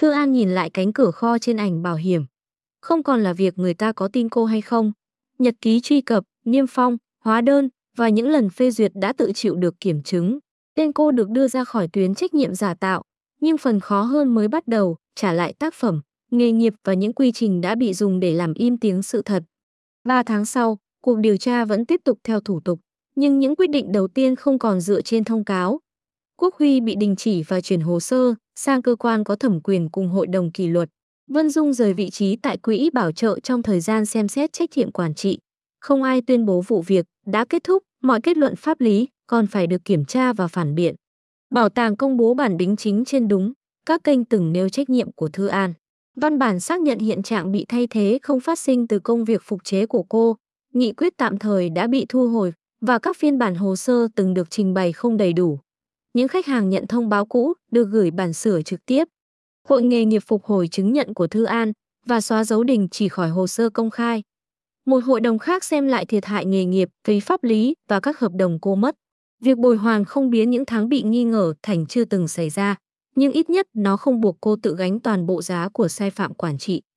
Thư An nhìn lại cánh cửa kho trên ảnh bảo hiểm. Không còn là việc người ta có tin cô hay không. Nhật ký truy cập, niêm phong, hóa đơn và những lần phê duyệt đã tự chịu được kiểm chứng. Tên cô được đưa ra khỏi tuyến trách nhiệm giả tạo. Nhưng phần khó hơn mới bắt đầu, trả lại tác phẩm, nghề nghiệp và những quy trình đã bị dùng để làm im tiếng sự thật. 3 tháng sau, cuộc điều tra vẫn tiếp tục theo thủ tục. Nhưng những quyết định đầu tiên không còn dựa trên thông cáo. Quốc Huy bị đình chỉ và chuyển hồ sơ sang cơ quan có thẩm quyền cùng hội đồng kỷ luật. Vân Dung rời vị trí tại quỹ bảo trợ trong thời gian xem xét trách nhiệm quản trị. Không ai tuyên bố vụ việc đã kết thúc, mọi kết luận pháp lý còn phải được kiểm tra và phản biện. Bảo tàng công bố bản đính chính trên đúng, các kênh từng nêu trách nhiệm của Thư An. Văn bản xác nhận hiện trạng bị thay thế không phát sinh từ công việc phục chế của cô. Nghị quyết tạm thời đã bị thu hồi và các phiên bản hồ sơ từng được trình bày không đầy đủ. Những khách hàng nhận thông báo cũ được gửi bản sửa trực tiếp. Hội nghề nghiệp phục hồi chứng nhận của Thư An và xóa dấu đình chỉ khỏi hồ sơ công khai. Một hội đồng khác xem lại thiệt hại nghề nghiệp, phí pháp lý và các hợp đồng cô mất. Việc bồi hoàn không biến những tháng bị nghi ngờ thành chưa từng xảy ra, nhưng ít nhất nó không buộc cô tự gánh toàn bộ giá của sai phạm quản trị.